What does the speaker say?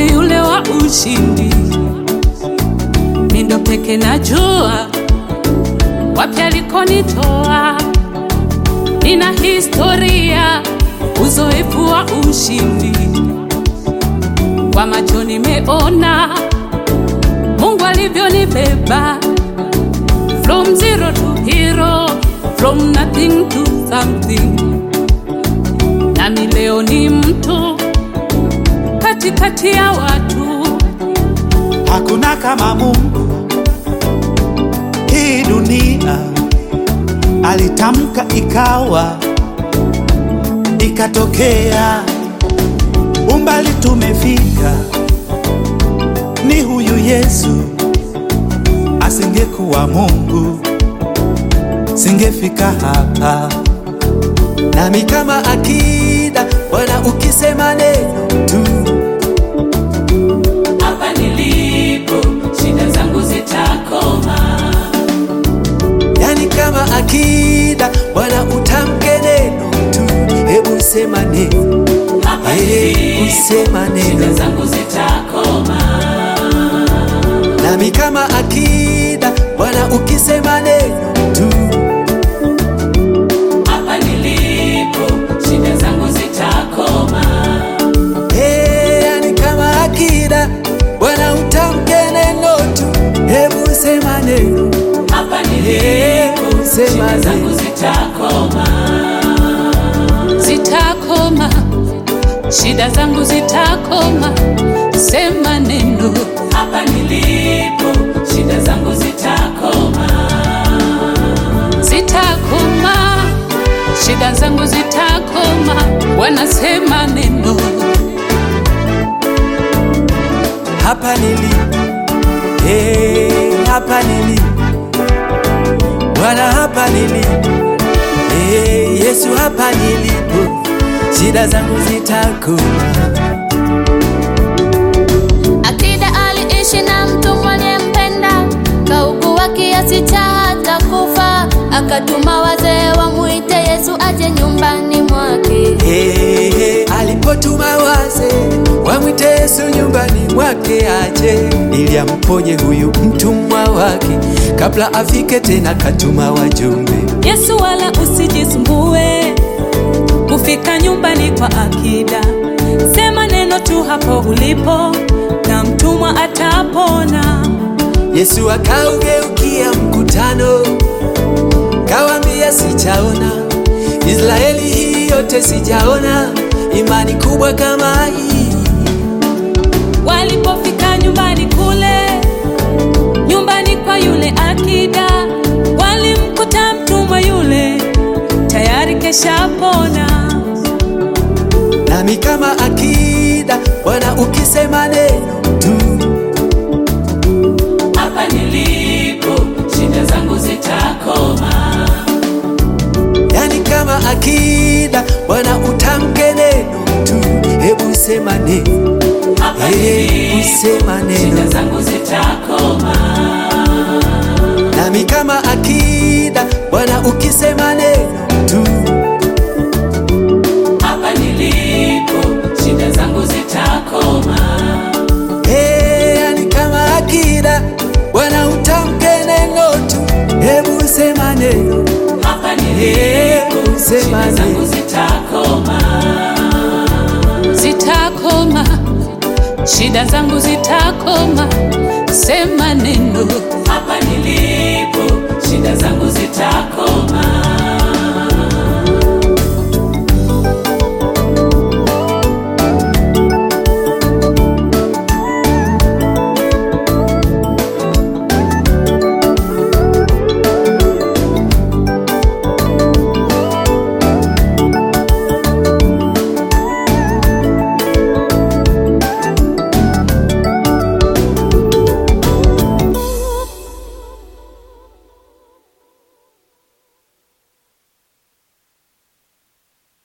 yule wa ushindi. Mindo peke najua wapi alikonitoa. Nina historia, uzoefu wa ushindi. Kwa macho nimeona Mungu alivyonibeba. From zero to hero, from nothing to something. Nami leo ni mtu katikati ya watu. Hakuna kama Mungu hii dunia, alitamka ikawa, ikatokea. Umbali tumefika, ni huyu Yesu. Asingekuwa Mungu singefika hapa. Nami kama akida, Bwana ukisema neno tu, hapa nilipo shida zangu zitakoma. Yani kama akida, Bwana utamke neno tu. Hebu sema neno, hapa nilipo usema neno, shida zangu zitakoma. Nami kama akida, Bwana ukisema neno tu, hapa nilipo shida zangu zitakoma. Yani kama akida, Bwana utamke neno tu. Hebu sema neno, hapa nilipo shida zangu zitakoma. Zitakoma, shida zangu zitakoma. Sema neno, hapa nilipo shida zangu zitakoma. Zitakoma, shida zangu zitakoma. Wanasema neno, hapa nilipo, hapa nilipo, Bwana hapa nilipo, Yesu hapa nilipo, shida zangu zitakoma. Akida aliishi na mtu aliyempenda, kaugua kiasi cha hata kufa. Akatuma wazee wamuite Yesu aje nyumbani mwake. Alipotuma wazee wamuite Yesu nyumbani mwake aje, ili amponye huyu mtumwa wake. Kabla afike tena katuma wajumbe. Yesu wala usijisumbue kufika nyumbani kwa akida. Sema neno tu hapo ulipo na mtumwa atapona. Yesu akaugeukia mkutano, kawaambia sijaona Israeli hii yote, sijaona imani kubwa kama hii. Walipofika nyumbani kule, nyumbani kwa yule akida, walimkuta mtumwa yule tayari keshapona. Nami kama akida, Bwana ukisema neno tu, hapa nilipo shida zangu zitakoma. yani kama akida, Bwana utamke neno tu. Hebu sema neno, Hapa nilipo sema neno, shida zangu zitakoma. Nami kama akida, Bwana ukisema neno tu, Hapa nilipo shida zangu zitakoma. yani kama akida, Bwana utamke neno tu. Hebu sema neno, Hapa nilipo sema shida zangu neno, zitakoma. Zitakoma, shida zangu zitakoma. Sema neno, hapa nilipo shida zangu zitakoma.